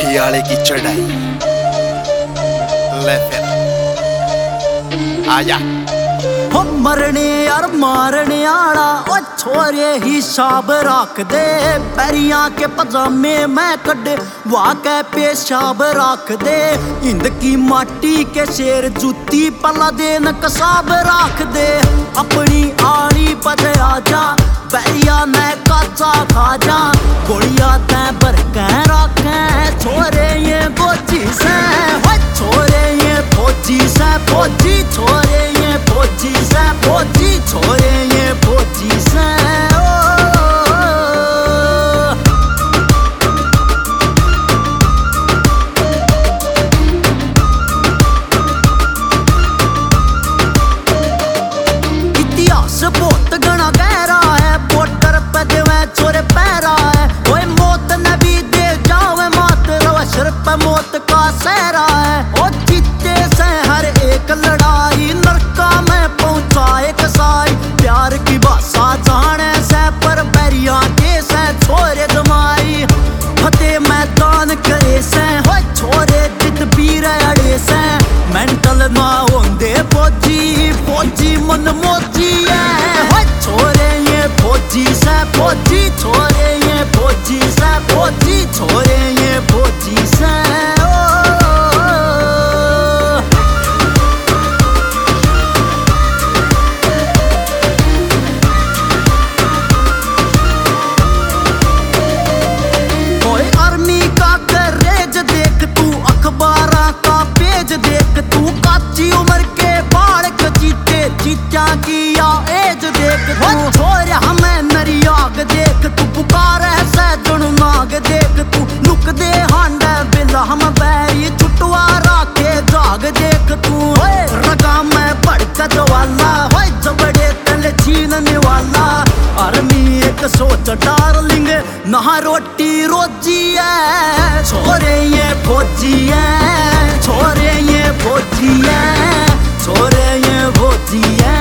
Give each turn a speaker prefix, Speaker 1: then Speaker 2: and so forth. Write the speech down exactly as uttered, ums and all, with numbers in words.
Speaker 1: हियाले की चढ़ाई ले फिर आजा
Speaker 2: हो मरने यार मारने आला ओ छोरे हिसाब रख दे पैरियां के पजामे मैं कड्डे वाके पेशाब रख दे इंद की माटी के शेर जूती पला देन कसाब रख दे अपनी आली पद आजा पैरिया ने काचा खा जा गोलियां तै बरकै रखें छोरे ये गोची से हो छोरे ये फौजी से फौजी छोरे ये फौजी से फौजी छोरे ये फौजी से इतिहास बहुत घना गहरा है बॉर्डर पे देवे छोरे पैरा है ओए मौत ने भी दे जावे मात रवा सिर पे मौत का सहरा है ओ जीते से हर एक लड़ाई नरका में पहुंचाए कसाई प्यार की भाषा जाने से पर बैरिया के से छोरे जमाई फतेह मैदान करे से हो छोरे जित पीर अड़े से मेंटल ना होंदे फौजी फौजी मन मोची है हो छोरे ये फौजी से फौजी छोरे ये फौजी से फौजी छोरे ये फौजी से देख तू काची उम्र के बाढ़ कचीते चीचा किया एज देख तू छोरे हमें नरियाग देख तू पुकार है सैदन नाग देख तू लुक दे हांड बिला हम बैरी छुटवा राखे जाग देख तू रगा में भड़कत वाला हो जबड़े तले छीनने वाला आर्मी एक सोच डार्लिंग ना रोटी रोजी है छोरे ये फौजी है छोरे ये फौजी है छोरे ये फौजी है।